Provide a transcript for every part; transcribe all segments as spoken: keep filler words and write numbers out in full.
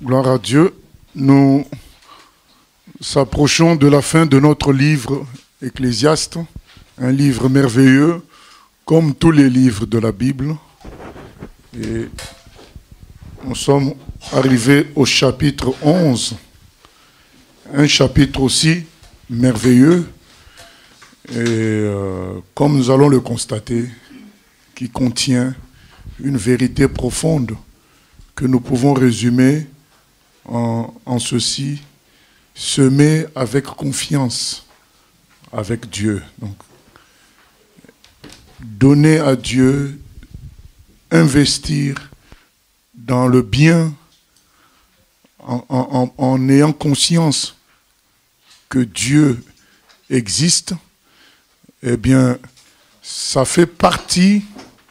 Gloire à Dieu. Nous s'approchons de la fin de notre livre Ecclésiaste, un livre merveilleux, comme tous les livres de la Bible. Et nous sommes arrivés au chapitre onze, un chapitre aussi merveilleux, et euh, comme nous allons le constater, qui contient une vérité profonde que nous pouvons résumer en, en ceci: semer avec confiance, avec Dieu. Donc, donner à Dieu, investir dans le bien en, en, en ayant conscience que Dieu existe, eh bien, ça fait partie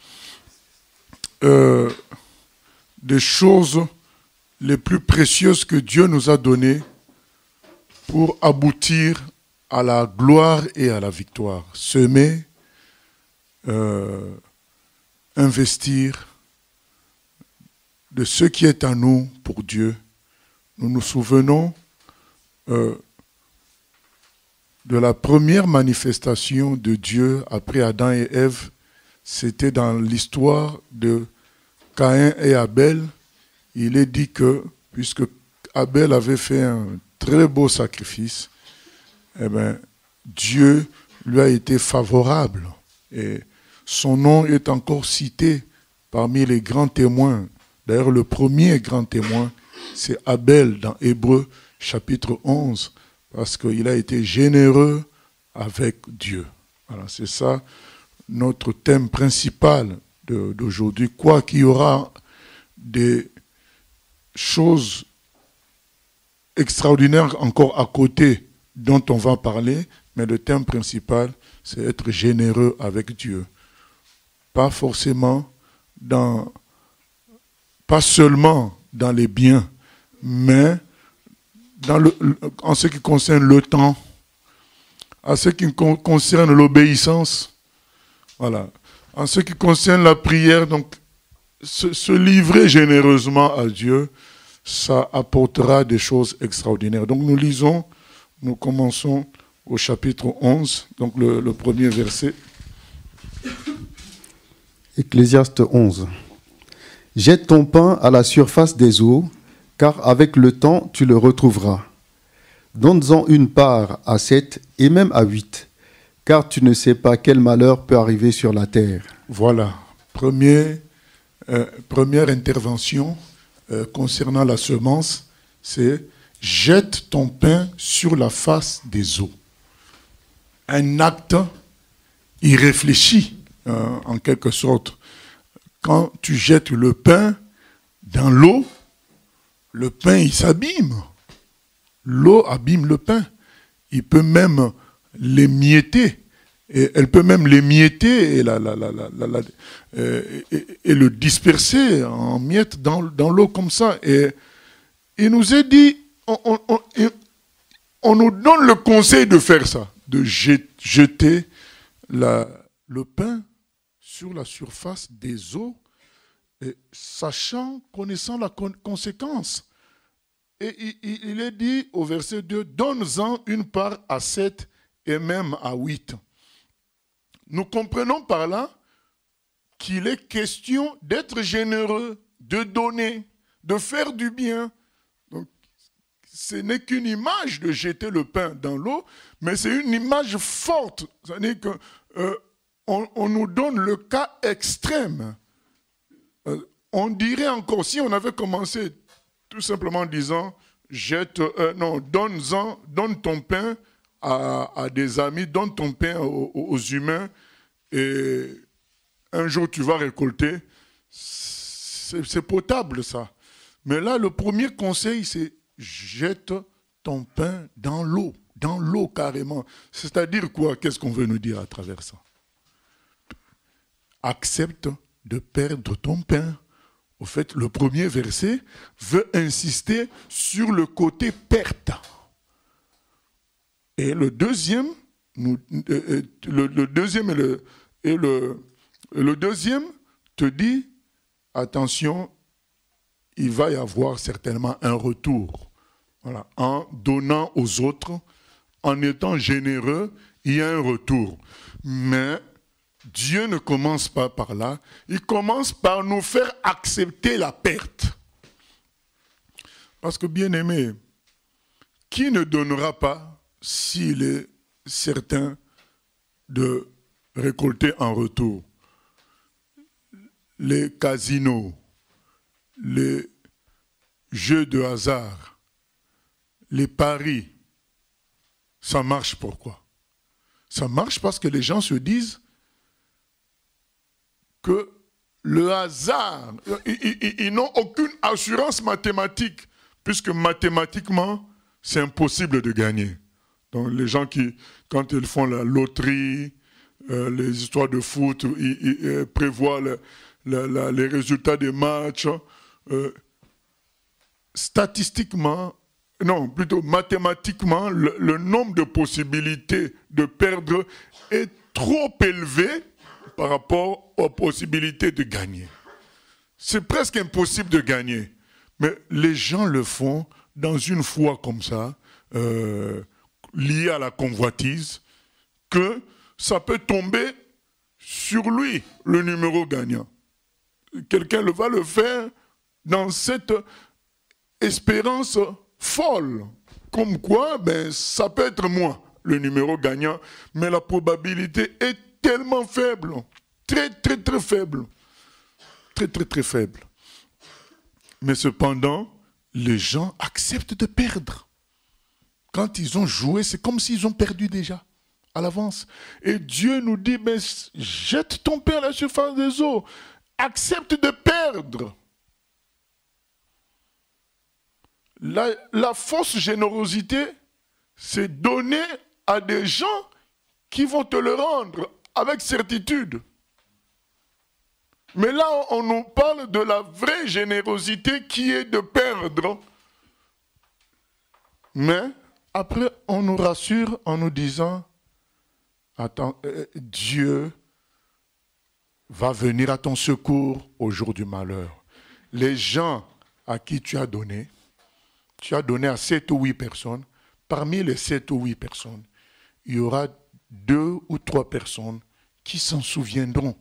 euh, des choses les plus précieuses que Dieu nous a données pour aboutir à la gloire et à la victoire. Semer, euh, investir de ce qui est à nous pour Dieu. Nous nous souvenons euh, de la première manifestation de Dieu après Adam et Ève. C'était dans l'histoire de Caïn et Abel. Il est dit que, puisque Abel avait fait un très beau sacrifice, eh bien, Dieu lui a été favorable. Et son nom est encore cité parmi les grands témoins. D'ailleurs, le premier grand témoin, c'est Abel dans Hébreux chapitre onze, parce qu'il a été généreux avec Dieu. Voilà, c'est ça notre thème principal de, d'aujourd'hui. Quoi qu'il y aura des choses extraordinaires encore à côté dont on va parler, mais le thème principal, c'est être généreux avec Dieu. Pas forcément dans, pas seulement dans les biens, mais dans le, en ce qui concerne le temps, en ce qui concerne l'obéissance, voilà, en ce qui concerne la prière, donc se, se livrer généreusement à Dieu, ça apportera des choses extraordinaires. Donc nous lisons, nous commençons au chapitre onze, donc le, le premier verset. Ecclésiaste onze. Jette ton pain à la surface des eaux, car avec le temps tu le retrouveras. Donne-en une part à sept et même à huit, car tu ne sais pas quel malheur peut arriver sur la terre. Voilà, Premier, euh, première intervention euh, concernant la semence, c'est jette ton pain sur la face des eaux. Un acte irréfléchi, euh, en quelque sorte. Quand tu jettes le pain dans l'eau, le pain, il s'abîme. L'eau abîme le pain. Il peut même l'émietter. Et elle peut même l'émietter et, la, la, la, la, la, la, et, et, et le disperser en miettes dans, dans l'eau comme ça. Et il nous est dit, on, on, on, on nous donne le conseil de faire ça, de jeter la, le pain sur la surface des eaux, et sachant, connaissant la con- conséquence. Et il, il est dit au verset deux, donne-en une part à sept et même à huit. Nous comprenons par là qu'il est question d'être généreux, de donner, de faire du bien. Donc, ce n'est qu'une image de jeter le pain dans l'eau, mais c'est une image forte. C'est-à-dire qu'on euh, on nous donne le cas extrême. Euh, on dirait encore, si on avait commencé tout simplement en disant, jette, euh, non, donne-en, donne ton pain à, à des amis, donne ton pain aux, aux humains, et un jour tu vas récolter, c'est, c'est potable ça. Mais là, le premier conseil, c'est jette ton pain dans l'eau, dans l'eau carrément. C'est-à-dire quoi? Qu'est-ce qu'on veut nous dire à travers ça? Accepte de perdre ton pain. Au fait, le premier verset veut insister sur le côté perte. Et le deuxième, nous, euh, le, le deuxième et le, et le, le deuxième te dit, attention, il va y avoir certainement un retour. Voilà. En donnant aux autres, en étant généreux, il y a un retour. Mais Dieu ne commence pas par là. Il commence par nous faire accepter la perte. Parce que, bien aimé, qui ne donnera pas s'il est certain de récolter en retour? Les casinos, les jeux de hasard, les paris, ça marche pourquoi? Ça marche parce que les gens se disent que le hasard, ils, ils, ils n'ont aucune assurance mathématique, puisque mathématiquement, c'est impossible de gagner. Donc les gens qui, quand ils font la loterie, euh, les histoires de foot, ils, ils, ils prévoient le, le, la, les résultats des matchs, euh, statistiquement, non, plutôt mathématiquement, le, le nombre de possibilités de perdre est trop élevé par rapport aux possibilités de gagner. C'est presque impossible de gagner. Mais les gens le font dans une foi comme ça, euh, liée à la convoitise, que ça peut tomber sur lui, le numéro gagnant. Quelqu'un va le faire dans cette espérance folle. Comme quoi, ben, ça peut être moi, le numéro gagnant, mais la probabilité est tellement faible, très très très faible, très très très faible. Mais cependant, les gens acceptent de perdre. Quand ils ont joué, c'est comme s'ils ont perdu déjà, à l'avance. Et Dieu nous dit, mais jette ton pain à la surface des eaux, accepte de perdre. La, la fausse générosité, c'est donner à des gens qui vont te le rendre avec certitude. Mais là, on nous parle de la vraie générosité qui est de perdre. Mais après, on nous rassure en nous disant, attends, euh, Dieu va venir à ton secours au jour du malheur. Les gens à qui tu as donné, tu as donné à sept ou huit personnes. Parmi les sept ou huit personnes, il y aura deux ou trois personnes qui s'en souviendront.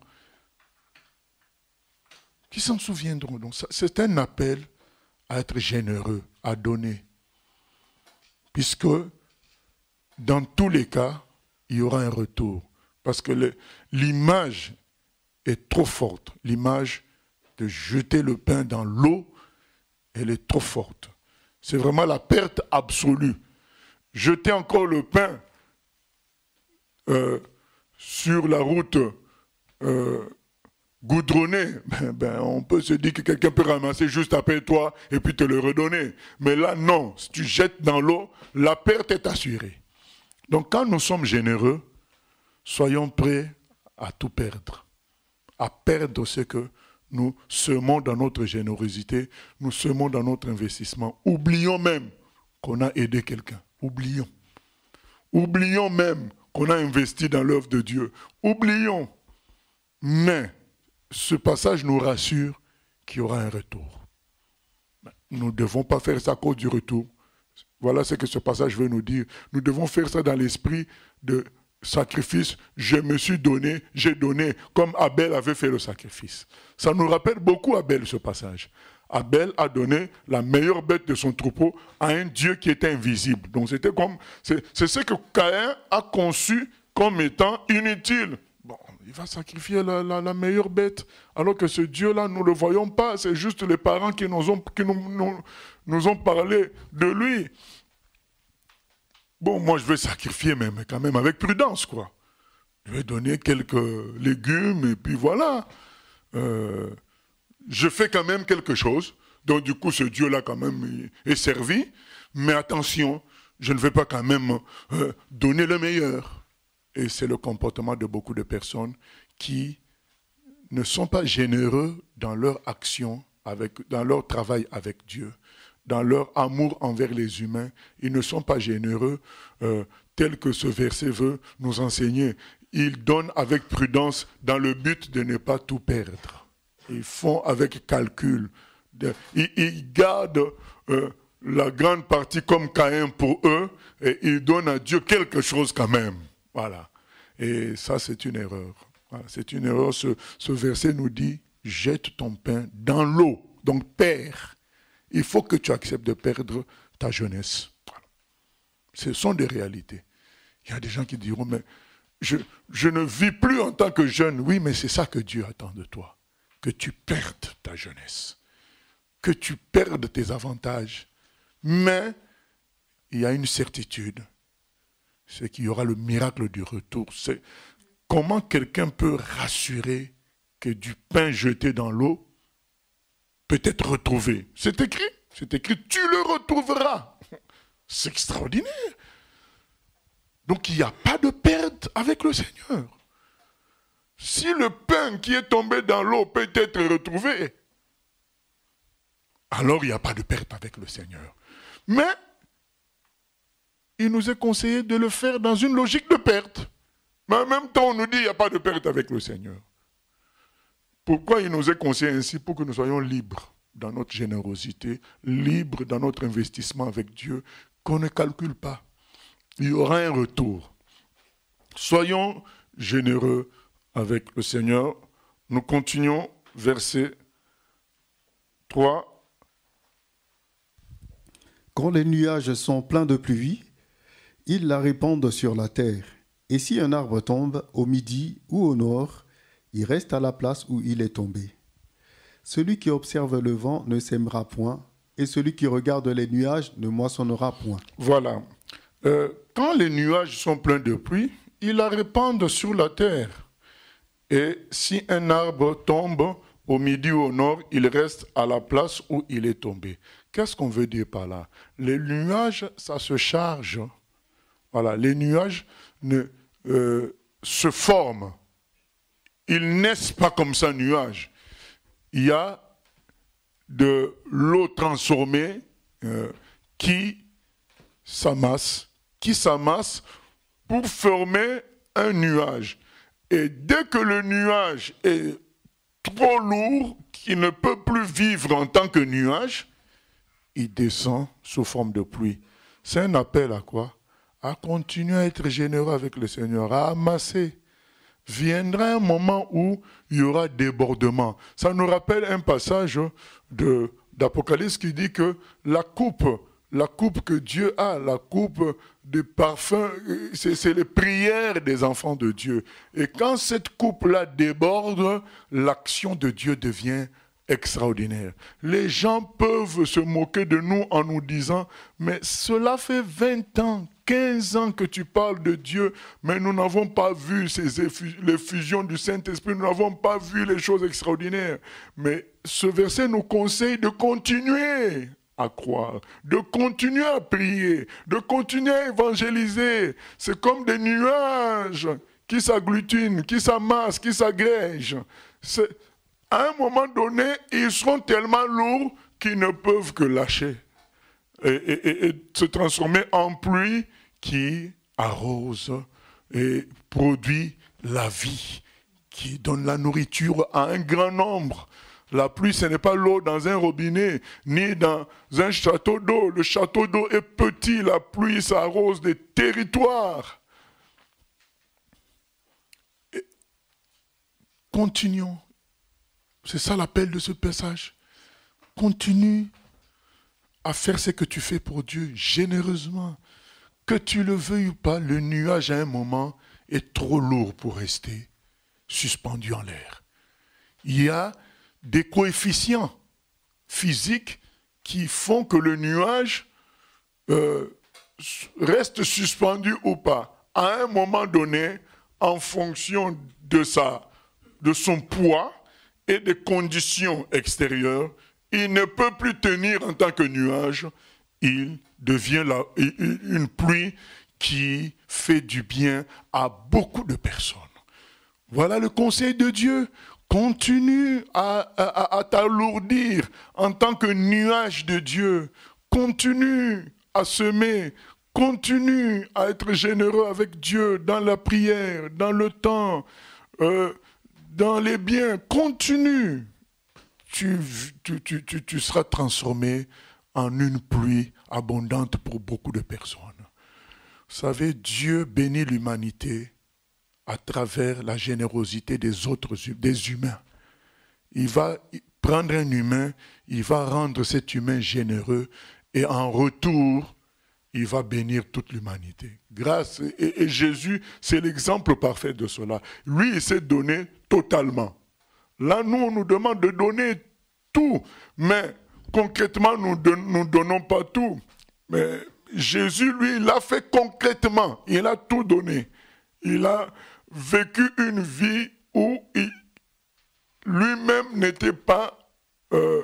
Qui s'en souviendront. Donc, ça, c'est un appel à être généreux, à donner. Puisque, dans tous les cas, il y aura un retour. Parce que le, l'image est trop forte. L'image de jeter le pain dans l'eau, elle est trop forte. C'est vraiment la perte absolue. Jeter encore le pain euh, sur la route euh, goudronnée, ben, ben, on peut se dire que quelqu'un peut ramasser juste après toi et puis te le redonner. Mais là, non. Si tu jettes dans l'eau, la perte est assurée. Donc, quand nous sommes généreux, soyons prêts à tout perdre. À perdre ce que nous semons dans notre générosité, nous semons dans notre investissement. Oublions même qu'on a aidé quelqu'un. Oublions. Oublions même qu'on a investi dans l'œuvre de Dieu. Oublions. Mais ce passage nous rassure qu'il y aura un retour. Nous ne devons pas faire ça à cause du retour. Voilà ce que ce passage veut nous dire. Nous devons faire ça dans l'esprit de sacrifice. Je me suis donné, j'ai donné, comme Abel avait fait le sacrifice. Ça nous rappelle beaucoup Abel, ce passage. Abel a donné la meilleure bête de son troupeau à un Dieu qui était invisible. Donc c'était comme, c'est, c'est ce que Caïn a conçu comme étant inutile. Bon, il va sacrifier la, la, la meilleure bête, alors que ce Dieu-là, nous ne le voyons pas. C'est juste les parents qui nous ont, qui nous, nous, nous ont parlé de lui. Bon, moi je vais sacrifier, mais, mais quand même avec prudence, quoi. Je vais donner quelques légumes, et puis voilà. Euh, je fais quand même quelque chose. Donc du coup, ce Dieu-là quand même est servi. Mais attention, je ne vais pas quand même euh, donner le meilleur. Et c'est le comportement de beaucoup de personnes qui ne sont pas généreux dans leur action, avec, dans leur travail avec Dieu, dans leur amour envers les humains. Ils ne sont pas généreux, euh, tel que ce verset veut nous enseigner. Ils donnent avec prudence dans le but de ne pas tout perdre. Ils font avec calcul. de, ils, ils gardent euh, la grande partie comme Caïn pour eux, et ils donnent à Dieu quelque chose quand même. Voilà. Et ça, c'est une erreur. Voilà, c'est une erreur. Ce, ce verset nous dit, jette ton pain dans l'eau. Donc, perds. Il faut que tu acceptes de perdre ta jeunesse. Voilà. Ce sont des réalités. Il y a des gens qui diront, mais je, je ne vis plus en tant que jeune. Oui, mais c'est ça que Dieu attend de toi. Que tu perdes ta jeunesse. Que tu perdes tes avantages. Mais il y a une certitude. C'est qu'il y aura le miracle du retour. C'est comment quelqu'un peut rassurer que du pain jeté dans l'eau peut être retrouvé. C'est écrit. C'est écrit, tu le retrouveras. C'est extraordinaire. Donc il n'y a pas de perte avec le Seigneur. Si le pain qui est tombé dans l'eau peut être retrouvé, alors il n'y a pas de perte avec le Seigneur. Mais il nous est conseillé de le faire dans une logique de perte. Mais en même temps, on nous dit qu'il n'y a pas de perte avec le Seigneur. Pourquoi il nous est conseillé ainsi? Pour que nous soyons libres dans notre générosité, libres dans notre investissement avec Dieu, qu'on ne calcule pas. Il y aura un retour. Soyons généreux avec le Seigneur. Nous continuons, verset trois. Quand les nuages sont pleins de pluie, ils la répandent sur la terre. Et si un arbre tombe au midi ou au nord, il reste à la place où il est tombé. Celui qui observe le vent ne sèmera point, et celui qui regarde les nuages ne moissonnera point. Voilà. Euh, quand les nuages sont pleins de pluie, ils la répandent sur la terre. Et si un arbre tombe au midi ou au nord, il reste à la place où il est tombé. Qu'est-ce qu'on veut dire par là? Les nuages, ça se charge. Voilà, les nuages ne, euh, se forment. Ils naissent pas comme ça, nuages. Il y a de l'eau transformée euh, qui s'amasse, qui s'amasse pour former un nuage. Et dès que le nuage est trop lourd, qu'il ne peut plus vivre en tant que nuage, il descend sous forme de pluie. C'est un appel à quoi? À continuer à être généreux avec le Seigneur, à amasser. Viendra un moment où il y aura débordement. Ça nous rappelle un passage de, d'Apocalypse qui dit que la coupe, la coupe que Dieu a, la coupe de parfum, c'est, c'est les prières des enfants de Dieu. Et quand cette coupe-là déborde, l'action de Dieu devient extraordinaire. Les gens peuvent se moquer de nous en nous disant, mais cela fait vingt ans, quinze ans que tu parles de Dieu, mais nous n'avons pas vu ces effu- l'effusion du Saint-Esprit, nous n'avons pas vu les choses extraordinaires. Mais ce verset nous conseille de continuer à croire, de continuer à prier, de continuer à évangéliser. C'est comme des nuages qui s'agglutinent, qui s'amassent, qui s'agrègent. C'est, à un moment donné, ils seront tellement lourds qu'ils ne peuvent que lâcher et, et, et, et se transformer en pluie qui arrose et produit la vie, qui donne la nourriture à un grand nombre. La pluie, ce n'est pas l'eau dans un robinet, ni dans un château d'eau. Le château d'eau est petit, la pluie, ça arrose des territoires. Et continuons. C'est ça l'appel de ce passage. Continue à faire ce que tu fais pour Dieu généreusement. Que tu le veuilles ou pas, le nuage à un moment est trop lourd pour rester suspendu en l'air. Il y a des coefficients physiques qui font que le nuage euh, reste suspendu ou pas. À un moment donné, en fonction de, sa, de son poids et des conditions extérieures, il ne peut plus tenir en tant que nuage. Il devient la, une pluie qui fait du bien à beaucoup de personnes. Voilà le conseil de Dieu. Continue à, à, à t'alourdir en tant que nuage de Dieu. Continue à semer. Continue à être généreux avec Dieu dans la prière, dans le temps, euh, dans les biens. Continue. tu, tu, tu, tu, tu seras transformé en une pluie abondante pour beaucoup de personnes. Vous savez, Dieu bénit l'humanité à travers la générosité des autres, des humains. Il va prendre un humain, il va rendre cet humain généreux et en retour, il va bénir toute l'humanité. Grâce, et, et Jésus, c'est l'exemple parfait de cela. Lui, il s'est donné totalement. Là, nous, on nous demande de donner tout, mais concrètement, nous ne donnons pas tout. Mais Jésus, lui, il l'a fait concrètement. Il a tout donné. Il a vécu une vie où il, lui-même n'était pas euh,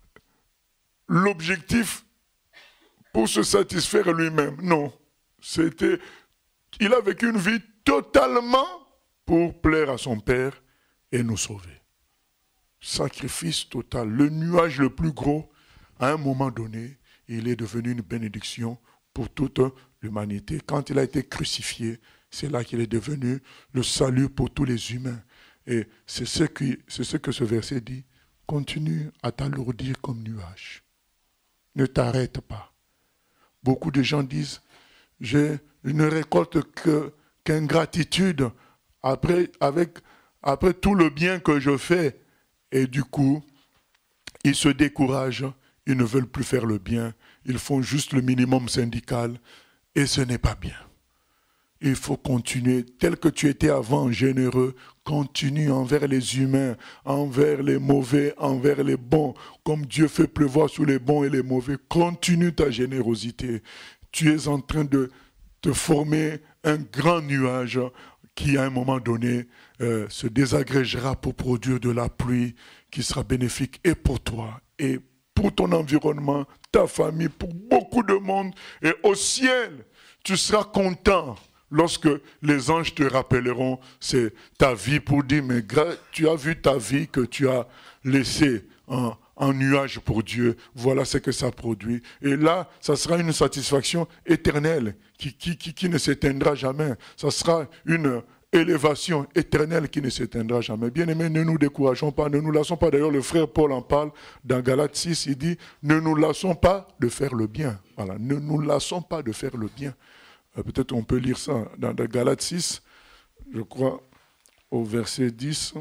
l'objectif pour se satisfaire lui-même. Non. C'était, il a vécu une vie totalement pour plaire à son Père et nous sauver. Sacrifice total. Le nuage le plus gros, à un moment donné, il est devenu une bénédiction pour toute l'humanité. Quand il a été crucifié, c'est là qu'il est devenu le salut pour tous les humains. Et c'est ce, qui, c'est ce que ce verset dit. Continue à t'alourdir comme nuage. Ne t'arrête pas. Beaucoup de gens disent, je ne récolte que, qu'ingratitude après, avec, après tout le bien que je fais. Et du coup, ils se découragent, ils ne veulent plus faire le bien, ils font juste le minimum syndical, et ce n'est pas bien. Il faut continuer, tel que tu étais avant, généreux, continue envers les humains, envers les mauvais, envers les bons, comme Dieu fait pleuvoir sur les bons et les mauvais, continue ta générosité. Tu es en train de te former un grand nuage qui, à un moment donné, euh, se désagrégera pour produire de la pluie qui sera bénéfique et pour toi, et pour ton environnement, ta famille, pour beaucoup de monde. Et au ciel, tu seras content lorsque les anges te rappelleront, c'est ta vie pour dire, mais tu as vu ta vie que tu as laissée en, en nuage pour Dieu, voilà ce que ça produit. Et là, ça sera une satisfaction éternelle qui, qui, qui, qui ne s'éteindra jamais. Ça sera une élévation éternelle qui ne s'éteindra jamais. Bien-aimés, ne nous décourageons pas, ne nous lassons pas. D'ailleurs, le frère Paul en parle dans Galates six, il dit, ne nous lassons pas de faire le bien. Voilà, ne nous lassons pas de faire le bien. Euh, peut-être on peut lire ça dans, dans Galates six, je crois, au verset dix.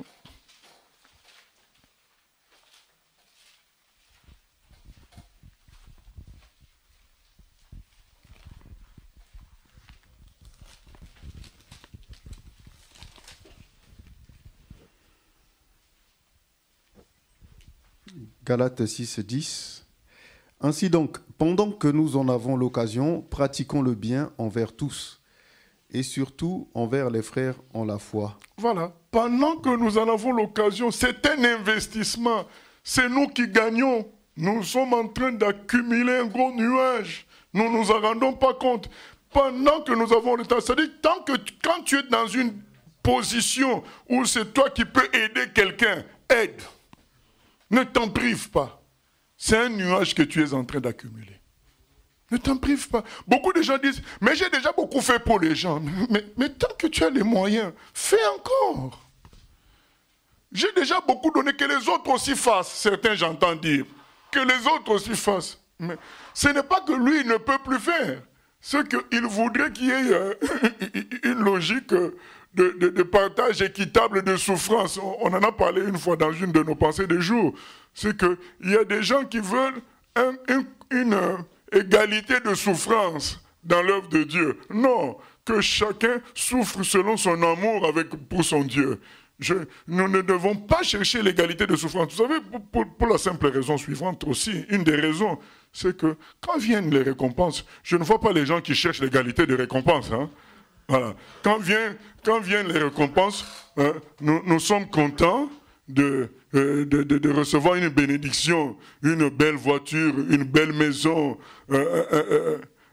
Galates six, dix. Ainsi donc, pendant que nous en avons l'occasion, pratiquons le bien envers tous, et surtout envers les frères en la foi. Voilà, pendant que nous en avons l'occasion, c'est un investissement. C'est nous qui gagnons. Nous sommes en train d'accumuler un gros nuage. Nous ne nous en rendons pas compte. Pendant que nous avons le temps, c'est-à-dire tant que tu, quand tu es dans une position où c'est toi qui peux aider quelqu'un, aide. Ne t'en prive pas. C'est un nuage que tu es en train d'accumuler. Ne t'en prive pas. Beaucoup de gens disent, mais j'ai déjà beaucoup fait pour les gens. Mais, mais, mais tant que tu as les moyens, fais encore. J'ai déjà beaucoup donné, que les autres aussi fassent. Certains, j'entends dire, que les autres aussi fassent. Mais ce n'est pas que lui ne peut plus faire. C'est qu'il voudrait qu'il y ait euh, une logique de, de, de partage équitable de souffrance. On, on en a parlé une fois dans une de nos pensées des jours. C'est qu'il y a des gens qui veulent un, un, une euh, égalité de souffrance dans l'œuvre de Dieu. Non, que chacun souffre selon son amour avec, pour son Dieu. Je, nous ne devons pas chercher l'égalité de souffrance. Vous savez, pour, pour, pour la simple raison suivante aussi, une des raisons, c'est que quand viennent les récompenses, je ne vois pas les gens qui cherchent l'égalité de récompense. Hein. Voilà. Quand, vient, quand viennent les récompenses, hein, nous, nous sommes contents de, euh, de, de, de recevoir une bénédiction, une belle voiture, une belle maison, euh, euh, euh,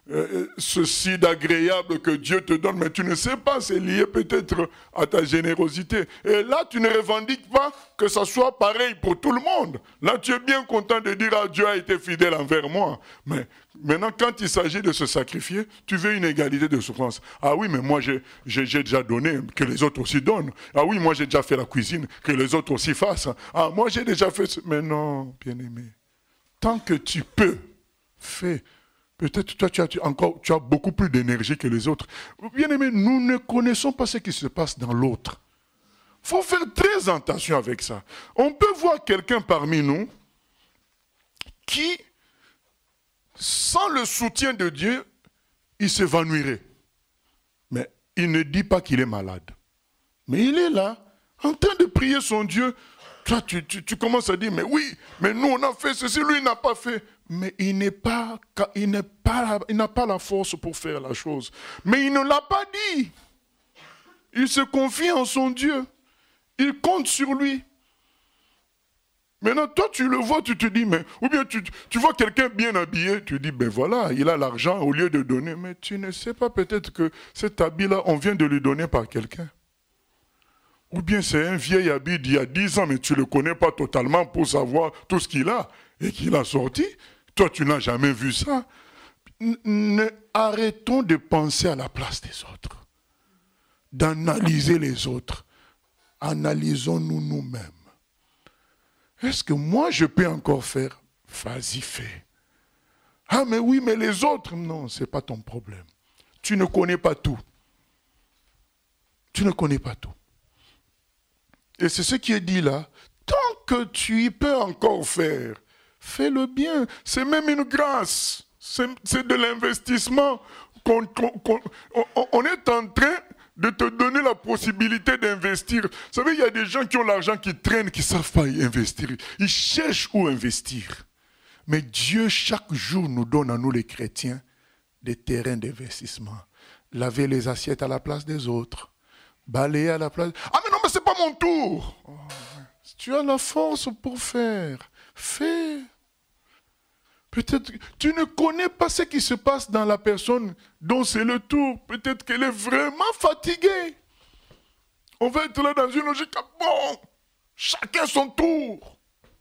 euh, ceci d'agréable que Dieu te donne, mais tu ne sais pas, c'est lié peut-être à ta générosité. Et là, tu ne revendiques pas que ça soit pareil pour tout le monde. Là, tu es bien content de dire, ah, Dieu a été fidèle envers moi. Mais maintenant, quand il s'agit de se sacrifier, tu veux une égalité de souffrance. Ah oui, mais moi, j'ai, j'ai, j'ai déjà donné, que les autres aussi donnent. Ah oui, moi, j'ai déjà fait la cuisine, que les autres aussi fassent. Ah, moi, j'ai déjà fait... Ce... Mais non, bien-aimé. Tant que tu peux, fais. Peut-être toi, tu as, tu, encore, tu as beaucoup plus d'énergie que les autres. Bien-aimé, nous ne connaissons pas ce qui se passe dans l'autre. Il faut faire très attention avec ça. On peut voir quelqu'un parmi nous qui, sans le soutien de Dieu, il s'évanouirait. Mais il ne dit pas qu'il est malade. Mais il est là, en train de prier son Dieu. Toi, tu, tu, tu commences à dire, mais oui, mais nous, on a fait ceci, lui, il n'a pas fait. Mais il n'est pas, il n'est pas, il n'a pas la force pour faire la chose. Mais il ne l'a pas dit. Il se confie en son Dieu. Il compte sur lui. Maintenant, toi, tu le vois, tu te dis, mais... Ou bien tu, tu vois quelqu'un bien habillé, tu dis, ben voilà, il a l'argent au lieu de donner. Mais tu ne sais pas peut-être que cet habit-là, on vient de lui donner par quelqu'un. Ou bien c'est un vieil habit d'il y a dix ans, mais tu ne le connais pas totalement pour savoir tout ce qu'il a et qu'il a sorti. Toi, tu n'as jamais vu ça. N- arrêtons de penser à la place des autres, d'analyser les autres. Analysons-nous nous-mêmes. Est-ce que moi, je peux encore faire? Vas-y, fais. Ah, mais oui, mais les autres, non, ce n'est pas ton problème. Tu ne connais pas tout. Tu ne connais pas tout. Et c'est ce qui est dit là. Tant que tu y peux encore faire, fais le bien. C'est même une grâce. C'est, c'est de l'investissement. Qu'on, qu'on, qu'on, on, on est en train de te donner la possibilité d'investir. Vous savez, il y a des gens qui ont l'argent qui traînent, qui ne savent pas y investir. Ils cherchent où investir. Mais Dieu, chaque jour, nous donne à nous les chrétiens des terrains d'investissement. Laver les assiettes à la place des autres. Balayer à la place... Ah mais non, mais c'est pas mon tour. Oh, tu as la force pour faire. Fais. Peut-être que tu ne connais pas ce qui se passe dans la personne dont c'est le tour. Peut-être qu'elle est vraiment fatiguée. On va être là dans une logique, ah bon, chacun son tour.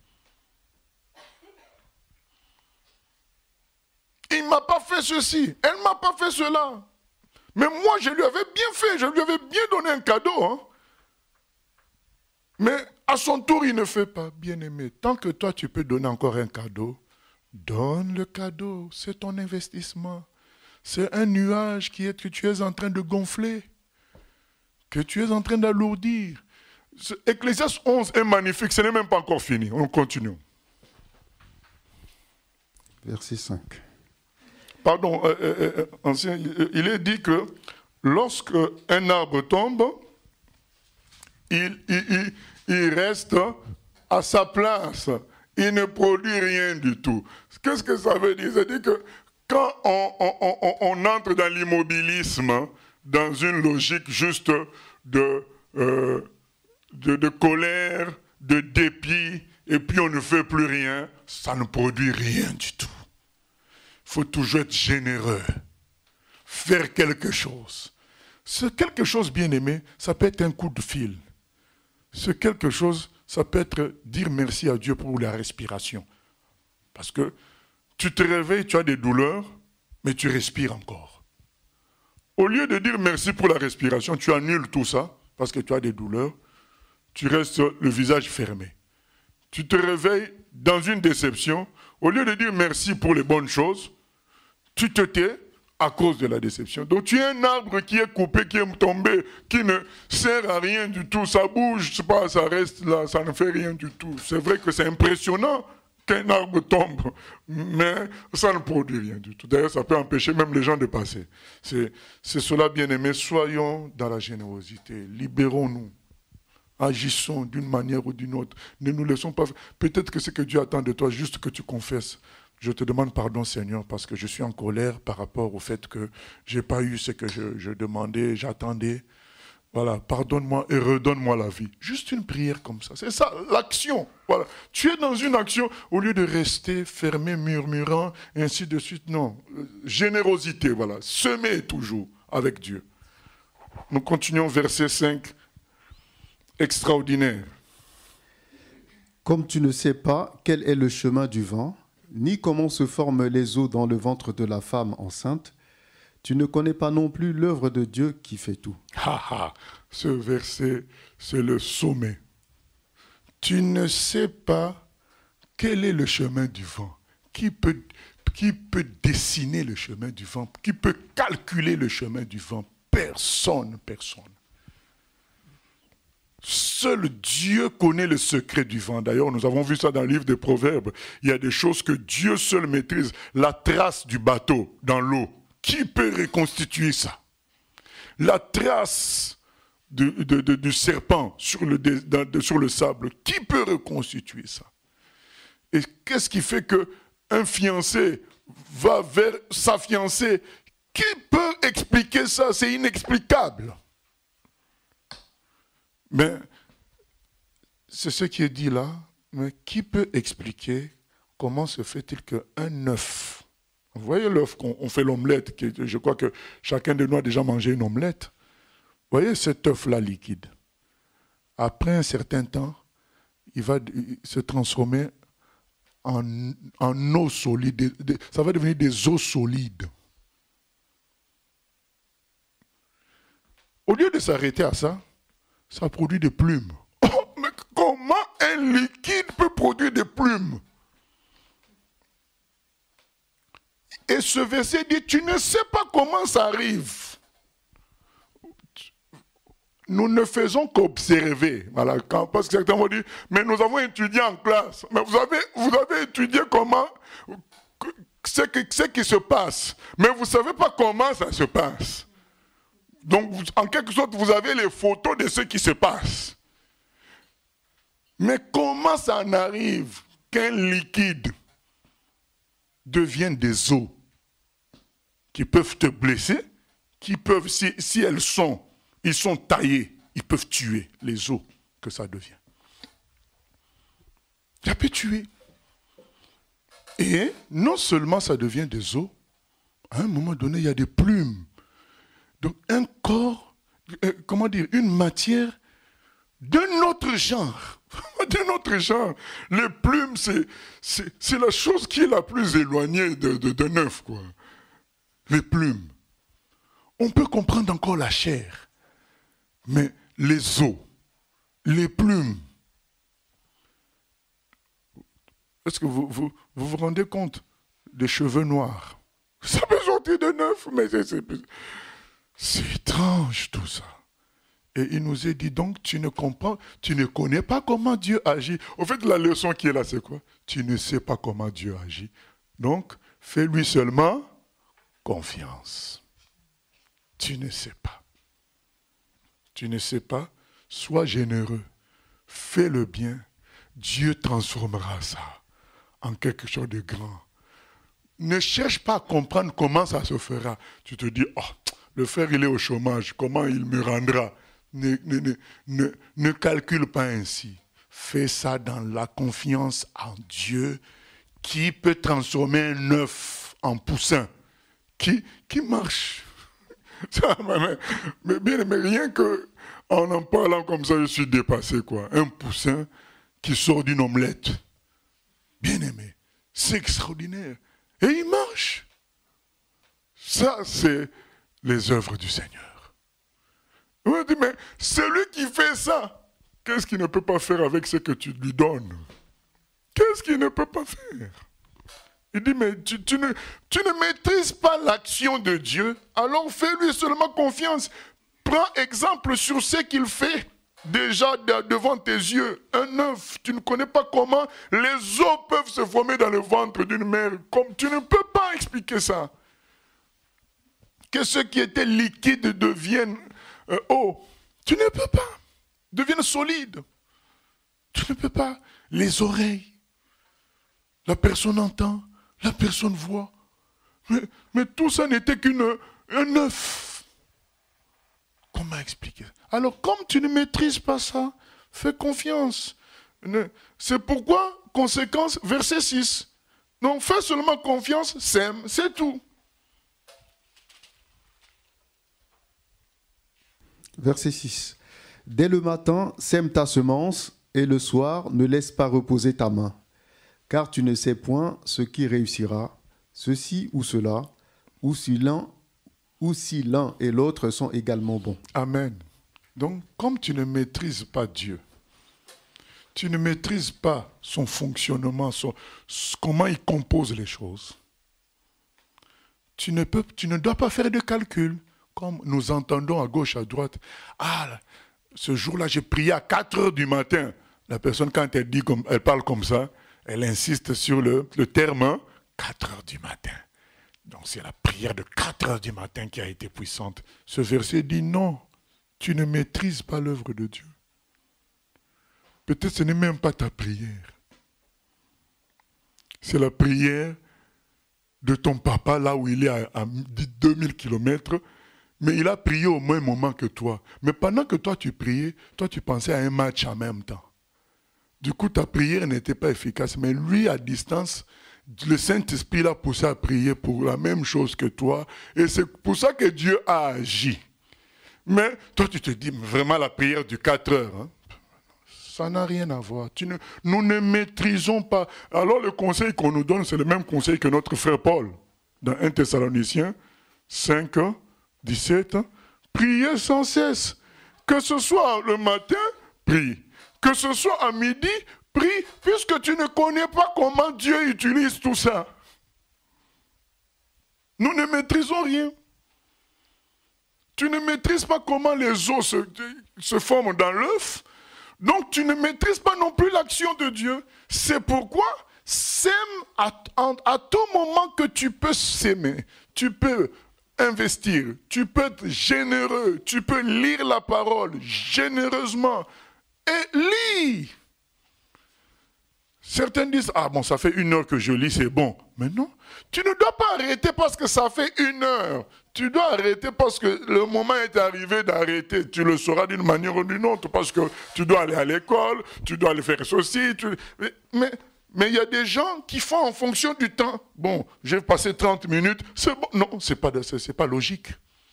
Il ne m'a pas fait ceci, elle ne m'a pas fait cela. Mais moi, je lui avais bien fait, je lui avais bien donné un cadeau. Hein. Mais à son tour, il ne fait pas. Bien-aimé, tant que toi, tu peux donner encore un cadeau, donne le cadeau, c'est ton investissement. C'est un nuage qui est, que tu es en train de gonfler, que tu es en train d'alourdir. Ecclésiaste onze est magnifique, ce n'est même pas encore fini. On continue. Verset cinq. Pardon, euh, euh, ancien, il est dit que lorsque un arbre tombe, il, il, il, il reste à sa place. Il ne produit rien du tout. Qu'est-ce que ça veut dire? Ça veut dire que quand on, on, on, on entre dans l'immobilisme, dans une logique juste de, euh, de, de colère, de dépit, et puis on ne fait plus rien, ça ne produit rien du tout. Il faut toujours être généreux, faire quelque chose. Ce quelque chose, bien aimé, ça peut être un coup de fil. Ce quelque chose, ça peut être dire merci à Dieu pour la respiration. Parce que tu te réveilles, tu as des douleurs, mais tu respires encore. Au lieu de dire merci pour la respiration, tu annules tout ça, parce que tu as des douleurs, tu restes le visage fermé. Tu te réveilles dans une déception, au lieu de dire merci pour les bonnes choses, tu te tais à cause de la déception. Donc tu es un arbre qui est coupé, qui est tombé, qui ne sert à rien du tout. Ça bouge, je sais pas, ça reste là, ça ne fait rien du tout. C'est vrai que c'est impressionnant qu'un arbre tombe, mais ça ne produit rien du tout. D'ailleurs, ça peut empêcher même les gens de passer. C'est, c'est cela, bien-aimés, soyons dans la générosité, libérons-nous. Agissons d'une manière ou d'une autre. Ne nous laissons pas... Peut-être que c'est que Dieu attend de toi, juste que tu confesses. Je te demande pardon, Seigneur, parce que je suis en colère par rapport au fait que je n'ai pas eu ce que je, je demandais, j'attendais. Voilà, pardonne-moi et redonne-moi la vie. Juste une prière comme ça. C'est ça, l'action. Voilà. Tu es dans une action au lieu de rester fermé, murmurant, et ainsi de suite. Non. Générosité, voilà. Semer toujours avec Dieu. Nous continuons verset cinq. Extraordinaire. Comme tu ne sais pas quel est le chemin du vent, ni comment se forment les eaux dans le ventre de la femme enceinte, tu ne connais pas non plus l'œuvre de Dieu qui fait tout. Ha ha, ce verset, c'est le sommet. Tu ne sais pas quel est le chemin du vent. Qui peut, qui peut dessiner le chemin du vent? Qui peut calculer le chemin du vent? Personne, personne. Seul Dieu connaît le secret du vent. D'ailleurs, nous avons vu ça dans le livre des Proverbes. Il y a des choses que Dieu seul maîtrise. La trace du bateau dans l'eau. Qui peut reconstituer ça? La trace de, de, de, du serpent sur le, de, de, sur le sable. Qui peut reconstituer ça? Et qu'est-ce qui fait qu'un fiancé va vers sa fiancée? Qui peut expliquer ça? C'est inexplicable. Mais c'est ce qui est dit là. Mais qui peut expliquer comment se fait-il qu'un œuf, vous voyez l'œuf qu'on fait l'omelette, je crois que chacun de nous a déjà mangé une omelette. Vous voyez cet œuf-là liquide. Après un certain temps, il va se transformer en, en eau solide. Ça va devenir des eaux solides. Au lieu de s'arrêter à ça, ça produit des plumes. Oh, mais comment un liquide peut produire des plumes? Et ce verset dit, tu ne sais pas comment ça arrive. Nous ne faisons qu'observer. Voilà, quand, parce que certains vont dire, mais nous avons étudié en classe. Mais vous avez, vous avez étudié comment, ce qui, ce qui se passe. Mais vous ne savez pas comment ça se passe. Donc, vous, en quelque sorte, vous avez les photos de ce qui se passe. Mais comment ça en arrive qu'un liquide devienne des eaux qui peuvent te blesser, qui peuvent, si, si elles sont, ils sont taillés, ils peuvent tuer les eaux que ça devient. Ça peut tuer. Et non seulement ça devient des eaux, à un moment donné, il y a des plumes. Donc un corps, euh, comment dire, une matière d'un autre genre. D'un autre genre. Les plumes, c'est, c'est, c'est la chose qui est la plus éloignée de, de, d'un œuf, quoi. Les plumes. On peut comprendre encore la chair, mais les os, les plumes. Est-ce que vous vous, vous, vous rendez compte des cheveux noirs? Ça peut sortir d'un œuf, mais c'est, c'est, c'est étrange tout ça. Et il nous est dit donc, tu ne comprends, tu ne connais pas comment Dieu agit. Au fait, la leçon qui est là, c'est quoi? Tu ne sais pas comment Dieu agit. Donc, fais-lui seulement confiance. Tu ne sais pas. Tu ne sais pas, sois généreux. Fais le bien. Dieu transformera ça en quelque chose de grand. Ne cherche pas à comprendre comment ça se fera. Tu te dis, oh, le frère il est au chômage, comment il me rendra? Ne, ne, ne, ne, ne calcule pas ainsi. Fais ça dans la confiance en Dieu qui peut transformer un œuf en poussin qui, qui marche. mais, mais, mais, mais rien que en en parlant comme ça, je suis dépassé, quoi. Un poussin qui sort d'une omelette. Bien aimé. C'est extraordinaire. Et il marche. Ça, c'est les œuvres du Seigneur. On dit, mais celui qui fait ça, qu'est-ce qu'il ne peut pas faire avec ce que tu lui donnes? Qu'est-ce qu'il ne peut pas faire? Il dit, mais tu, tu, ne, tu ne maîtrises pas l'action de Dieu, alors fais-lui seulement confiance. Prends exemple sur ce qu'il fait déjà de, devant tes yeux. Un œuf, tu ne connais pas comment les eaux peuvent se former dans le ventre d'une mère. Comme tu ne peux pas expliquer ça. Que ce qui était liquide devienne euh, eau. Tu ne peux pas. Devienne solide. Tu ne peux pas. Les oreilles. La personne entend. La personne voit. Mais, mais tout ça n'était qu'un œuf. Comment expliquer? Alors, comme tu ne maîtrises pas ça, fais confiance. C'est pourquoi, conséquence, verset six. Donc, fais seulement confiance, sème, c'est tout. Verset six. Dès le matin, sème ta semence, et le soir, ne laisse pas reposer ta main, car tu ne sais point ce qui réussira, ceci ou cela, ou si l'un, ou si l'un et l'autre sont également bons. Amen. Donc, comme tu ne maîtrises pas Dieu, tu ne maîtrises pas son fonctionnement, son, comment il compose les choses, tu ne, peux, tu ne dois pas faire de calcul, comme nous entendons à gauche, à droite. Ah, ce jour-là, j'ai prié à quatre heures du matin. La personne, quand elle dit comme, elle parle comme ça, elle insiste sur le, le terme hein, quatre heures du matin. Donc c'est la prière de quatre heures du matin qui a été puissante. Ce verset dit non, tu ne maîtrises pas l'œuvre de Dieu. Peut-être ce n'est même pas ta prière. C'est la prière de ton papa, là où il est à, à deux mille kilomètres, mais il a prié au même moment que toi. Mais pendant que toi tu priais, toi tu pensais à un match en même temps. Du coup, ta prière n'était pas efficace, mais lui, à distance, le Saint-Esprit l'a poussé à prier pour la même chose que toi, et c'est pour ça que Dieu a agi. Mais toi, tu te dis, vraiment la prière du quatre heures, hein? Ça n'a rien à voir. Tu ne, nous ne maîtrisons pas. Alors le conseil qu'on nous donne, c'est le même conseil que notre frère Paul, dans un Thessaloniciens cinq, dix-sept, priez sans cesse. Que ce soit le matin, prie. Que ce soit à midi, prie, puisque tu ne connais pas comment Dieu utilise tout ça. Nous ne maîtrisons rien. Tu ne maîtrises pas comment les os se, se forment dans l'œuf, donc tu ne maîtrises pas non plus l'action de Dieu. C'est pourquoi sème à, à, à tout moment que tu peux s'aimer, tu peux investir, tu peux être généreux, tu peux lire la parole généreusement et lis. Certains disent, ah bon, ça fait une heure que je lis, c'est bon. Mais non, tu ne dois pas arrêter parce que ça fait une heure. Tu dois arrêter parce que le moment est arrivé d'arrêter. Tu le sauras d'une manière ou d'une autre parce que tu dois aller à l'école, tu dois aller faire ceci. Tu... Mais mais il y a des gens qui font en fonction du temps. Bon, j'ai passé trente minutes, c'est bon. Non, ce n'est pas, c'est pas logique.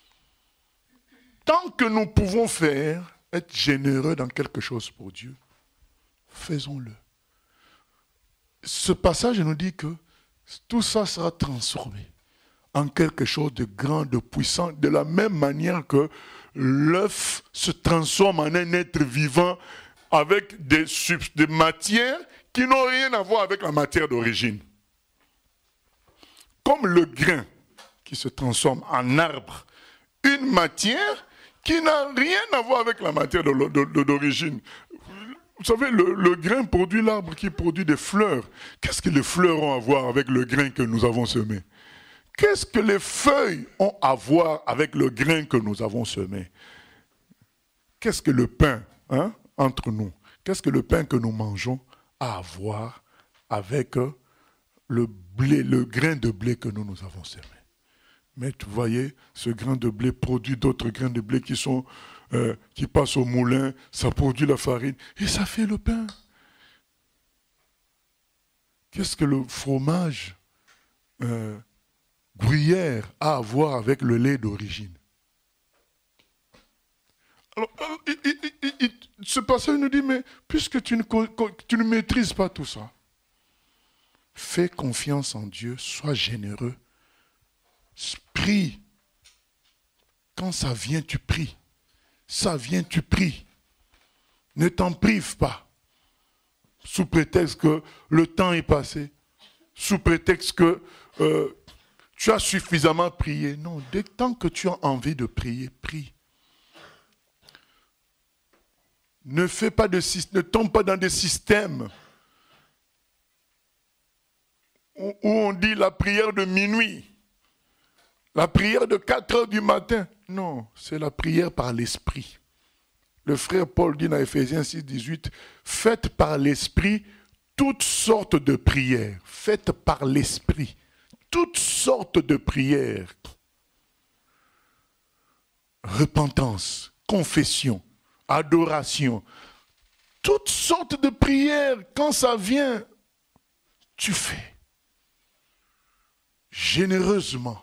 Tant que nous pouvons faire, être généreux dans quelque chose pour Dieu, faisons-le. Ce passage nous dit que tout ça sera transformé en quelque chose de grand, de puissant, de la même manière que l'œuf se transforme en un être vivant avec des, des matières qui n'ont rien à voir avec la matière d'origine. Comme le grain qui se transforme en arbre, une matière qui n'a rien à voir avec la matière d'origine. Vous savez, le, le grain produit l'arbre qui produit des fleurs. Qu'est-ce que les fleurs ont à voir avec le grain que nous avons semé? Qu'est-ce que les feuilles ont à voir avec le grain que nous avons semé? Qu'est-ce que le pain, hein, entre nous, qu'est-ce que le pain que nous mangeons a à voir avec le blé, le grain de blé que nous, nous avons semé? Mais vous voyez, ce grain de blé produit d'autres grains de blé qui sont euh, qui passent au moulin, ça produit la farine et ça fait le pain. Qu'est-ce que le fromage euh, gruyère a à voir avec le lait d'origine? Alors, il, il, il, il, ce passage nous dit, mais puisque tu ne, tu ne maîtrises pas tout ça, fais confiance en Dieu, sois généreux, prie. Quand ça vient, tu pries. Ça vient, tu pries. Ne t'en prive pas. Sous prétexte que le temps est passé. Sous prétexte que euh, tu as suffisamment prié. Non, dès tant que tu as envie de prier, prie. Ne fais pas de ne tombe pas dans des systèmes où, où on dit la prière de minuit. La prière de quatre heures du matin, non, c'est la prière par l'esprit. Le frère Paul dit dans Ephésiens six, dix-huit, faites par l'esprit toutes sortes de prières. Faites par l'esprit toutes sortes de prières. Repentance, confession, adoration, toutes sortes de prières, quand ça vient, tu fais généreusement.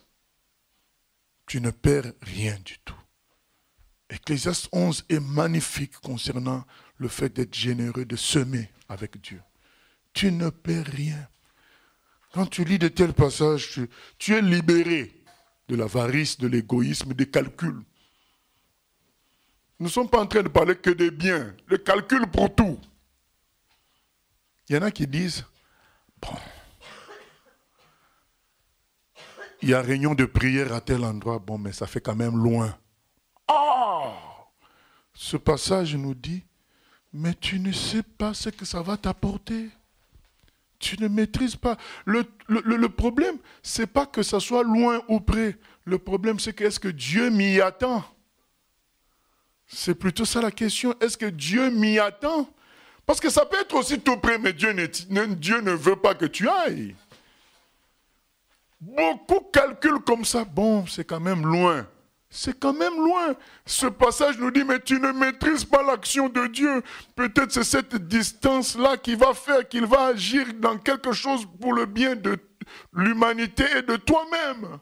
Tu ne perds rien du tout. Ecclésiaste onze est magnifique concernant le fait d'être généreux, de semer avec Dieu. Tu ne perds rien. Quand tu lis de tels passages, tu, tu es libéré de l'avarice, de l'égoïsme, des calculs. Nous ne sommes pas en train de parler que des biens, le calcul pour tout. Il y en a qui disent, bon, il y a réunion de prière à tel endroit, bon, mais ça fait quand même loin. Ah! Ce passage nous dit, mais tu ne sais pas ce que ça va t'apporter. Tu ne maîtrises pas. Le, le, le problème, ce n'est pas que ça soit loin ou près. Le problème, c'est que est-ce que Dieu m'y attend? C'est plutôt ça la question. Est-ce que Dieu m'y attend? Parce que ça peut être aussi tout près, mais Dieu ne, Dieu ne veut pas que tu ailles. Beaucoup calculent comme ça. Bon, c'est quand même loin. C'est quand même loin. Ce passage nous dit, mais tu ne maîtrises pas l'action de Dieu. Peut-être c'est cette distance-là qui va faire qu'il va agir dans quelque chose pour le bien de l'humanité et de toi-même.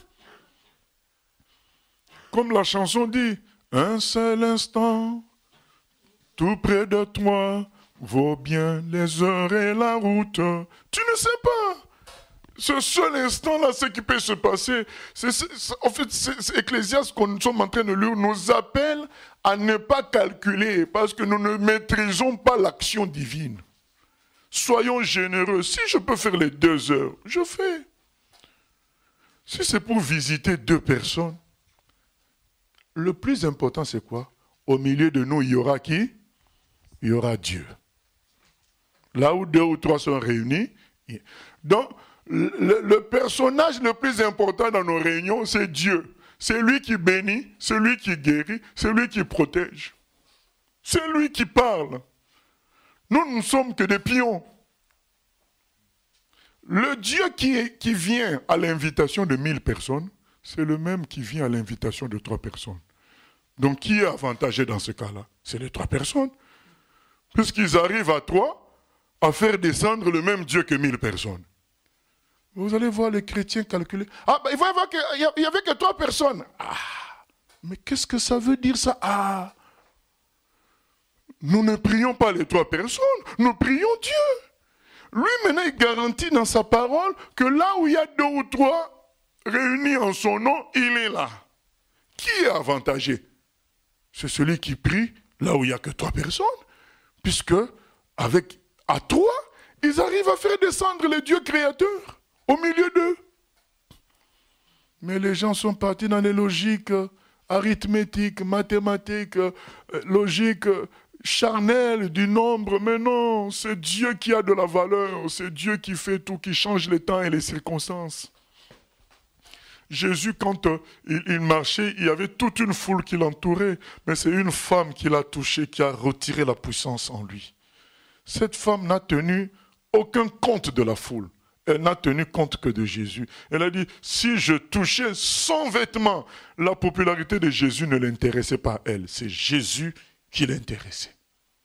Comme la chanson dit, un seul instant, tout près de toi, vaut bien les heures et la route. Tu ne sais pas. Ce seul instant-là, ce qui peut se passer, c'est, c'est, c'est, en fait, c'est, c'est Ecclésiaste qu'on nous sommes en train de lire, nous appelle à ne pas calculer, parce que nous ne maîtrisons pas l'action divine. Soyons généreux. Si je peux faire les deux heures, je fais. Si c'est pour visiter deux personnes, le plus important, c'est quoi? Au milieu de nous, il y aura qui? Il y aura Dieu. Là où deux ou trois sont réunis. Donc, le, le personnage le plus important dans nos réunions, c'est Dieu. C'est lui qui bénit, c'est lui qui guérit, c'est lui qui protège. C'est lui qui parle. Nous ne sommes que des pions. Le Dieu qui, qui vient à l'invitation de mille personnes, c'est le même qui vient à l'invitation de trois personnes. Donc, qui est avantagé dans ce cas-là? C'est les trois personnes. Puisqu'ils arrivent à trois, à faire descendre le même Dieu que mille personnes. Vous allez voir les chrétiens calculer. Ah, ben, il va y avoir que, il n'y avait que trois personnes. Ah, mais qu'est-ce que ça veut dire ça? Ah, nous ne prions pas les trois personnes, nous prions Dieu. Lui, maintenant, il garantit dans sa parole que là où il y a deux ou trois réunis en son nom, il est là. Qui est avantagé? C'est celui qui prie là où il n'y a que trois personnes. Puisque, avec à trois, ils arrivent à faire descendre le Dieu créateur au milieu d'eux. Mais les gens sont partis dans les logiques euh, arithmétiques, mathématiques, euh, logiques euh, charnelles du nombre. Mais non, c'est Dieu qui a de la valeur. C'est Dieu qui fait tout, qui change les temps et les circonstances. Jésus, quand euh, il, il marchait, il y avait toute une foule qui l'entourait. Mais c'est une femme qui l'a touché, qui a retiré la puissance en lui. Cette femme n'a tenu aucun compte de la foule. Elle n'a tenu compte que de Jésus. Elle a dit, si je touchais son vêtement, la popularité de Jésus ne l'intéressait pas elle. C'est Jésus qui l'intéressait.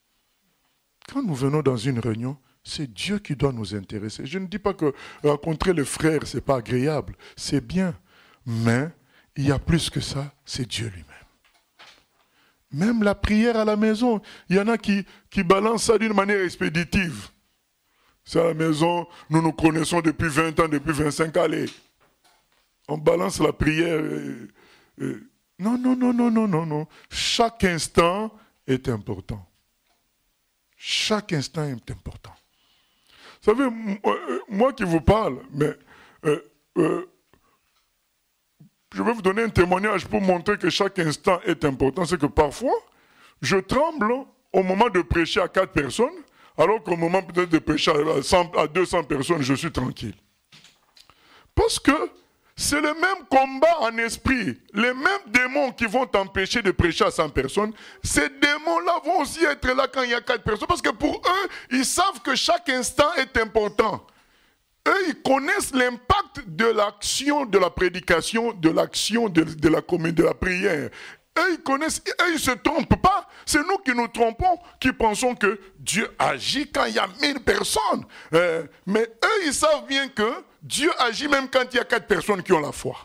Quand nous venons dans une réunion, c'est Dieu qui doit nous intéresser. Je ne dis pas que rencontrer les frères, ce n'est pas agréable. C'est bien. Mais il y a plus que ça, c'est Dieu lui-même. Même la prière à la maison, il y en a qui, qui balancent ça d'une manière expéditive. C'est à la maison, nous nous connaissons depuis vingt ans, depuis vingt-cinq ans, allez. On balance la prière. Et, et... Non, non, non, non, non, non, non. Chaque instant est important. Chaque instant est important. Vous savez, moi qui vous parle, mais euh, euh, je vais vous donner un témoignage pour montrer que chaque instant est important. C'est que parfois, je tremble au moment de prêcher à quatre personnes, alors qu'au moment peut-être de prêcher à, cent, à deux cents personnes, je suis tranquille. Parce que c'est le même combat en esprit. Les mêmes démons qui vont t'empêcher de prêcher à cent personnes, ces démons-là vont aussi être là quand il y a quatre personnes. Parce que pour eux, ils savent que chaque instant est important. Eux, ils connaissent l'impact de l'action de la prédication, de l'action de, de, la, de la prière. eux, ils connaissent, eux, ils ne se trompent pas. C'est nous qui nous trompons, qui pensons que Dieu agit quand il y a mille personnes. Euh, mais eux, ils savent bien que Dieu agit même quand il y a quatre personnes qui ont la foi.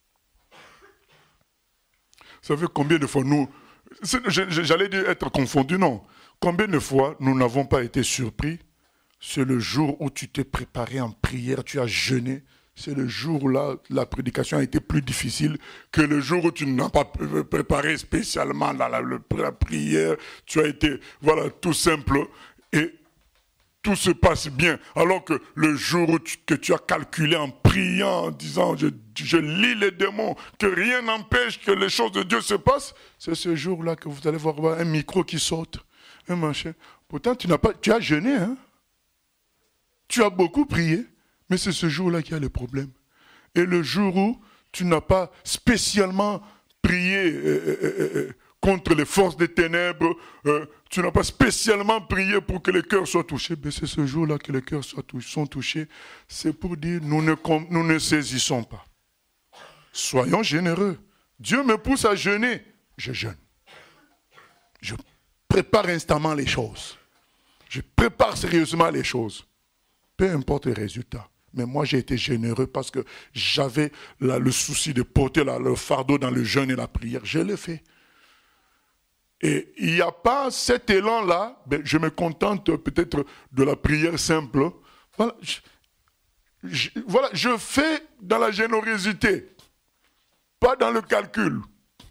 Vous savez combien de fois nous, j'allais dire être confondus, non. Combien de fois nous n'avons pas été surpris? C'est le jour où tu t'es préparé en prière, tu as jeûné. C'est le jour où là, la prédication a été plus difficile que le jour où tu n'as pas préparé spécialement la, la, la prière. Tu as été, voilà, tout simple et tout se passe bien. Alors que le jour où tu, que tu as calculé en priant, en disant je, je lis les démons, que rien n'empêche que les choses de Dieu se passent, c'est ce jour-là que vous allez voir un micro qui saute, un machin. Pourtant, tu n'as pas, tu as jeûné, hein? Tu as beaucoup prié. Mais c'est ce jour-là qu'il y a le problème. Et le jour où tu n'as pas spécialement prié euh, euh, euh, contre les forces des ténèbres, euh, tu n'as pas spécialement prié pour que les cœurs soient touchés, mais c'est ce jour-là que les cœurs soient tou- sont touchés. C'est pour dire, nous ne, nous ne saisissons pas. Soyons généreux. Dieu me pousse à jeûner. Je jeûne. Je prépare instamment les choses. Je prépare sérieusement les choses. Peu importe le résultat. Mais moi, j'ai été généreux parce que j'avais là, le souci de porter là, le fardeau dans le jeûne et la prière. Je l'ai fait. Et il n'y a pas cet élan-là. Ben, je me contente peut-être de la prière simple. Voilà je, je, voilà, je fais dans la générosité, pas dans le calcul.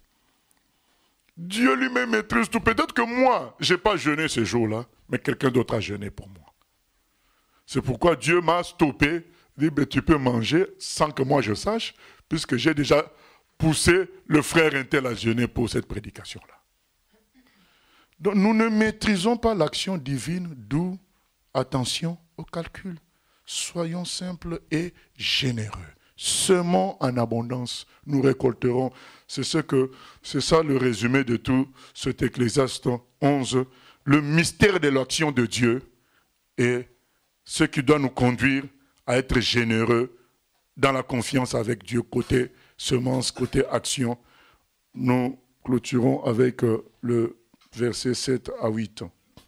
Dieu lui-même maîtrise tout. Peut-être que moi, je n'ai pas jeûné ce jour-là, mais quelqu'un d'autre a jeûné pour moi. C'est pourquoi Dieu m'a stoppé, dit ben, tu peux manger sans que moi je sache, puisque j'ai déjà poussé le frère Intel à jeûner pour cette prédication-là. Donc nous ne maîtrisons pas l'action divine, d'où attention au calcul. Soyons simples et généreux. Semons en abondance, nous récolterons. C'est ce que, c'est ça le résumé de tout cet Ecclésiaste onze. Le mystère de l'action de Dieu est ce qui doit nous conduire à être généreux dans la confiance avec Dieu, côté semence, côté action. Nous clôturons avec le verset sept à huit.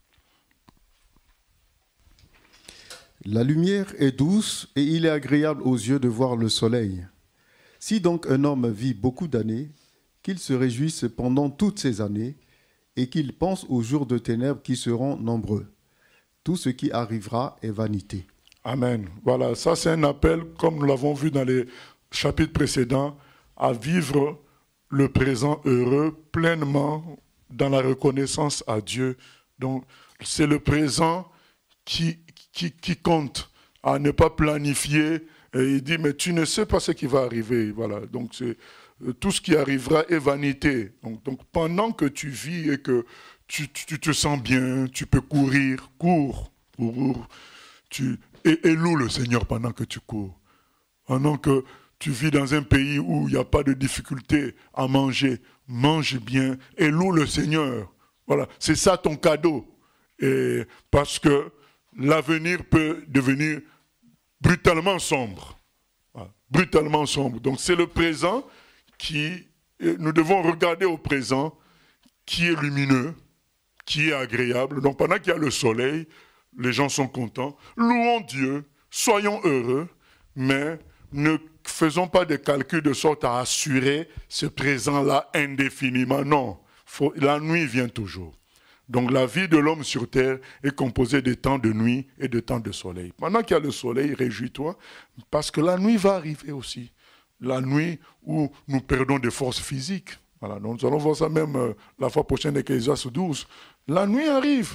La lumière est douce et il est agréable aux yeux de voir le soleil. Si donc un homme vit beaucoup d'années, qu'il se réjouisse pendant toutes ces années et qu'il pense aux jours de ténèbres qui seront nombreux. Tout ce qui arrivera est vanité. Amen. Voilà, ça c'est un appel, comme nous l'avons vu dans les chapitres précédents, à vivre le présent heureux pleinement dans la reconnaissance à Dieu. Donc, c'est le présent qui, qui, qui compte, à ne pas planifier. Et il dit, mais tu ne sais pas ce qui va arriver. Voilà, donc c'est, tout ce qui arrivera est vanité. Donc, donc pendant que tu vis et que Tu, tu, tu te sens bien, tu peux courir, cours, cours, tu, et, et loue le Seigneur pendant que tu cours. Pendant que tu vis dans un pays où il n'y a pas de difficulté à manger, mange bien et loue le Seigneur. Voilà, c'est ça ton cadeau. Et parce que l'avenir peut devenir brutalement sombre. Voilà, brutalement sombre. Donc c'est le présent qui, nous devons regarder au présent qui est lumineux, qui est agréable. Donc pendant qu'il y a le soleil, les gens sont contents. Louons Dieu, soyons heureux, mais ne faisons pas des calculs de sorte à assurer ce présent-là indéfiniment. Non, faut, la nuit vient toujours. Donc la vie de l'homme sur terre est composée de temps de nuit et de temps de soleil. Pendant qu'il y a le soleil, réjouis-toi, parce que la nuit va arriver aussi. La nuit où nous perdons des forces physiques. Voilà, donc nous allons voir ça même euh, la fois prochaine, Ecclésiaste douze. La nuit arrive,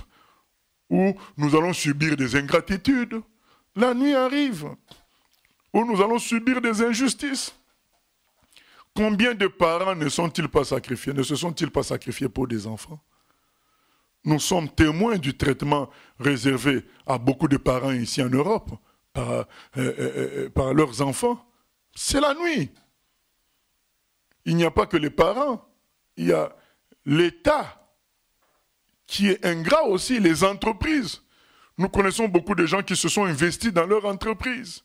où nous allons subir des ingratitudes. La nuit arrive, où nous allons subir des injustices. Combien de parents ne sont-ils pas sacrifiés, ne se sont-ils pas sacrifiés pour des enfants? Nous sommes témoins du traitement réservé à beaucoup de parents ici en Europe, par, euh, euh, euh, par leurs enfants. C'est la nuit. Il n'y a pas que les parents, il y a l'État qui est ingrat aussi, les entreprises. Nous connaissons beaucoup de gens qui se sont investis dans leur entreprise.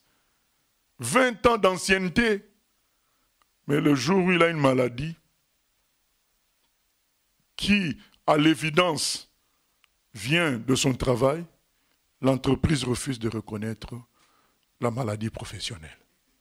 vingt ans d'ancienneté. Mais le jour où il a une maladie, qui, à l'évidence, vient de son travail, l'entreprise refuse de reconnaître la maladie professionnelle.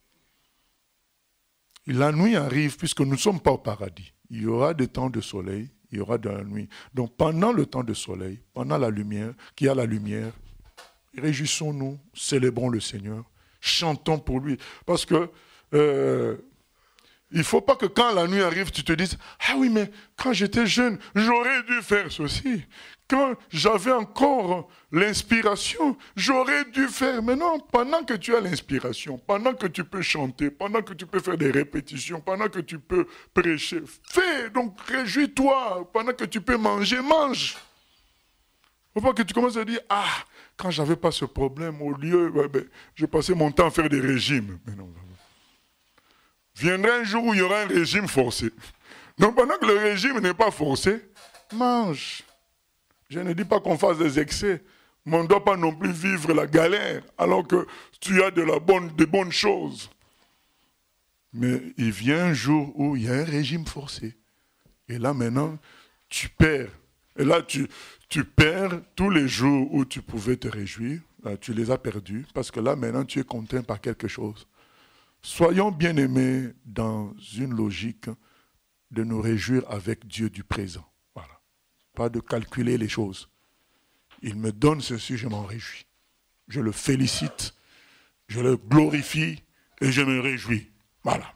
Et la nuit arrive, puisque nous ne sommes pas au paradis. Il y aura des temps de soleil, il y aura de la nuit. Donc pendant le temps de soleil, pendant la lumière, qu'il y a la lumière, réjouissons-nous, célébrons le Seigneur, chantons pour lui. Parce que euh, il ne faut pas que quand la nuit arrive, tu te dises « Ah oui, mais quand j'étais jeune, j'aurais dû faire ceci. Quand j'avais encore l'inspiration, j'aurais dû faire. » Mais non, pendant que tu as l'inspiration, pendant que tu peux chanter, pendant que tu peux faire des répétitions, pendant que tu peux prêcher, fais, donc réjouis-toi. Pendant que tu peux manger, mange. Il ne faut pas que tu commences à dire « Ah, quand je n'avais pas ce problème, au lieu, ben, ben, je passais mon temps à faire des régimes. » Mais non. Viendra un jour où il y aura un régime forcé. Donc pendant que le régime n'est pas forcé, mange. Je ne dis pas qu'on fasse des excès, mais on ne doit pas non plus vivre la galère alors que tu as de la bonne, des bonnes choses. Mais il vient un jour où il y a un régime forcé. Et là maintenant, tu perds. Et là, tu, tu perds tous les jours où tu pouvais te réjouir. Là, tu les as perdus parce que là maintenant, tu es contraint par quelque chose. Soyons bien-aimés dans une logique de nous réjouir avec Dieu du présent. Voilà. Pas de calculer les choses. Il me donne ceci, je m'en réjouis. Je le félicite, je le glorifie et je me réjouis. Voilà.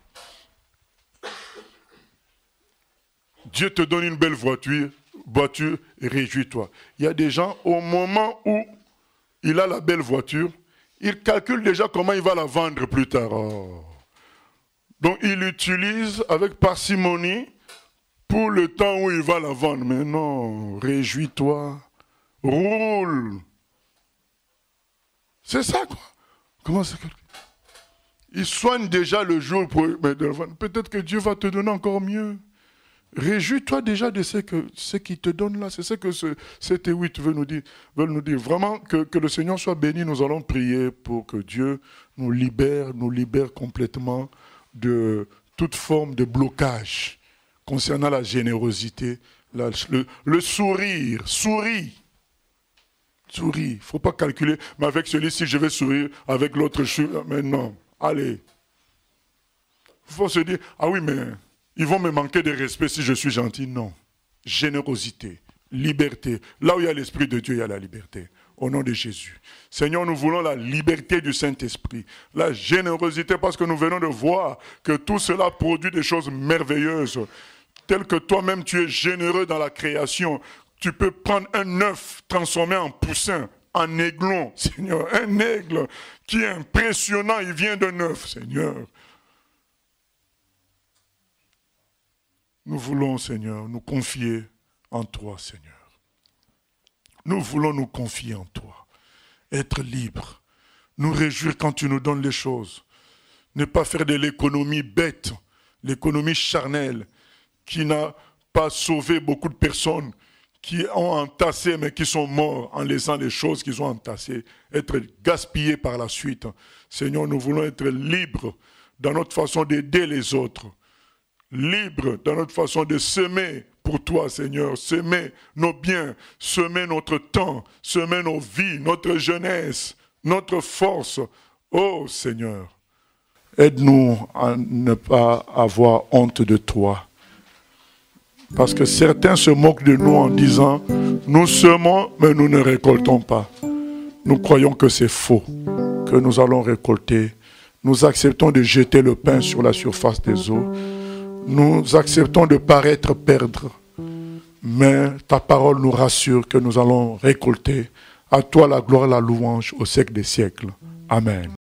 Dieu te donne une belle voiture, voiture et réjouis-toi. Il y a des gens, au moment où il a la belle voiture, il calcule déjà comment il va la vendre plus tard. Oh. Donc il l'utilise avec parcimonie pour le temps où il va la vendre. Mais non, réjouis-toi, roule. C'est ça quoi. Comment c'est que... Il soigne déjà le jour pour... Peut-être que Dieu va te donner encore mieux. Réjouis-toi déjà de ce, que, ce qu'il te donne là. C'est ce que ce, cet huit veut nous dire. Veut nous dire. Vraiment, que, que le Seigneur soit béni. Nous allons prier pour que Dieu nous libère, nous libère complètement de toute forme de blocage concernant la générosité, la, le, le sourire. Souris. Souris. Il ne faut pas calculer. Mais avec celui-ci, je vais sourire. Avec l'autre, je suis... Mais non. Allez. Il faut se dire, ah oui, mais... Ils vont me manquer de respect si je suis gentil. Non. Générosité, liberté. Là où il y a l'Esprit de Dieu, il y a la liberté. Au nom de Jésus. Seigneur, nous voulons la liberté du Saint-Esprit. La générosité parce que nous venons de voir que tout cela produit des choses merveilleuses. Tel que toi-même tu es généreux dans la création. Tu peux prendre un œuf transformé en poussin, en aiglon. Seigneur, un aigle qui est impressionnant, il vient d'un œuf, Seigneur. Nous voulons, Seigneur, nous confier en toi, Seigneur. Nous voulons nous confier en toi. Être libres. Nous réjouir quand tu nous donnes les choses. Ne pas faire de l'économie bête, l'économie charnelle, qui n'a pas sauvé beaucoup de personnes, qui ont entassé, mais qui sont morts en laissant les choses qu'ils ont entassées, être gaspillés par la suite. Seigneur, nous voulons être libres dans notre façon d'aider les autres. Libre dans notre façon de semer pour toi, Seigneur, semer nos biens, semer notre temps, semer nos vies, notre jeunesse, notre force. Oh Seigneur, aide-nous à ne pas avoir honte de toi. Parce que certains se moquent de nous en disant, nous semons, mais nous ne récoltons pas. Nous croyons que c'est faux, que nous allons récolter. Nous acceptons de jeter le pain sur la surface des eaux. Nous acceptons de paraître perdre, mais ta parole nous rassure que nous allons récolter. À toi la gloire, la louange au siècle des siècles. Amen.